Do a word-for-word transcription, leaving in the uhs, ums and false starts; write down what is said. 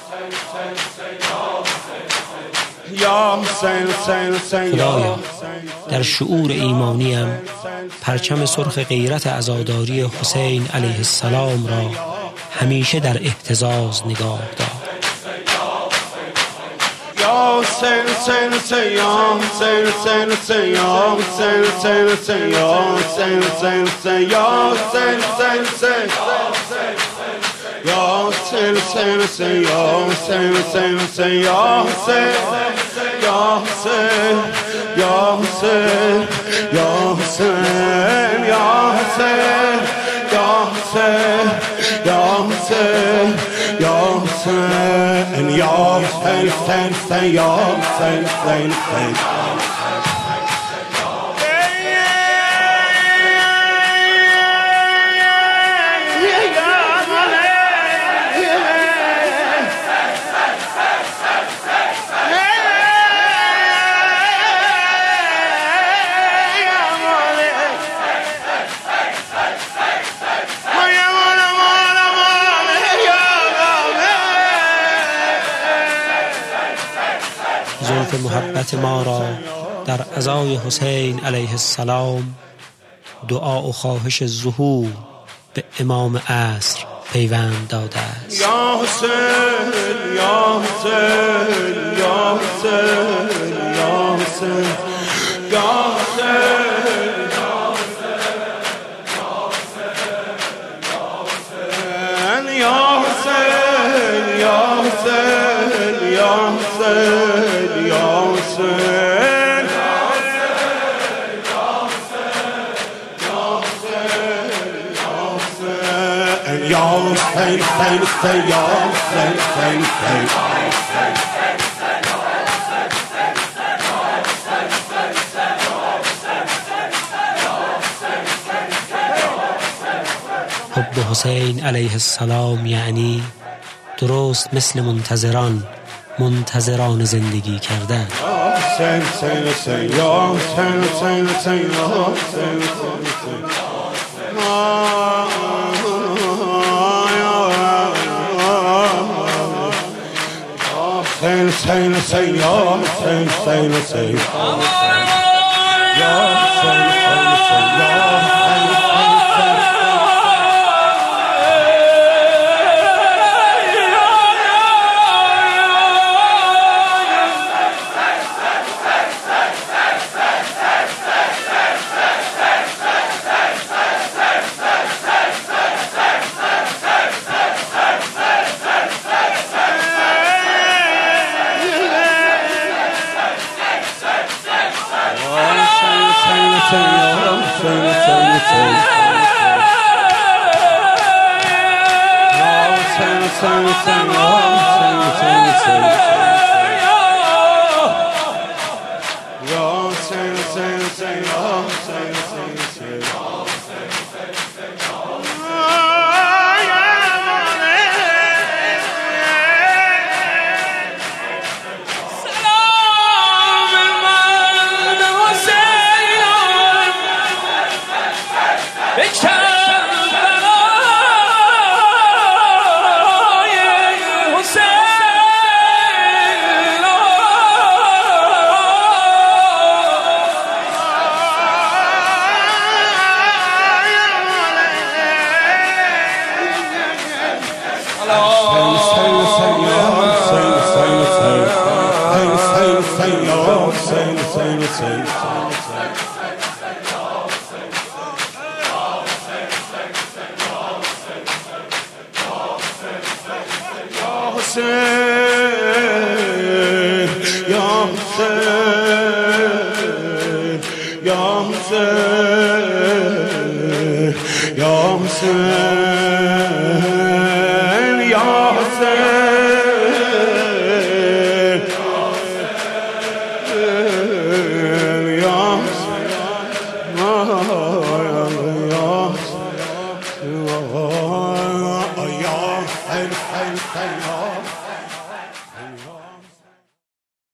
خدایا در شعور ایمانیم پرچم سرخ غیرت عزاداری حسین علیه السلام را همیشه در اهتزاز نگاه دار. یا حسین حسین حسین یا حسین حسین حسین یا حسین حسین حسین یا حسین حسین حسین یا حسین حسین حسین یا حسین حسین حسین یا حسین حسین حسین یا حسین یا حسین یا حسین یا حسین یا حسین یا حسین یا حسین یا حسین یا حسین حسین یا حسین حسین حسین زلف محبت ما را در عزای حسین علیه السلام دعا و خواهش ظهور به امام عصر پیوند داده است. یا حسین یا حسین یا حسین یا حسین یا حسین یا حسین یا حسین یا حسین یا حسین یا حسین حسین حسین یا حسین حسین حسین حب حسین علیه السلام یعنی درست مثل منتظران منتظران زندگی کردن. حسین حسین حسین یا حسین حسین حسین یا حسین حسین حسین حسین یا حسین حسین حسین یا حسین حسین حسین یا ya Hüseyin, ya Hüseyin.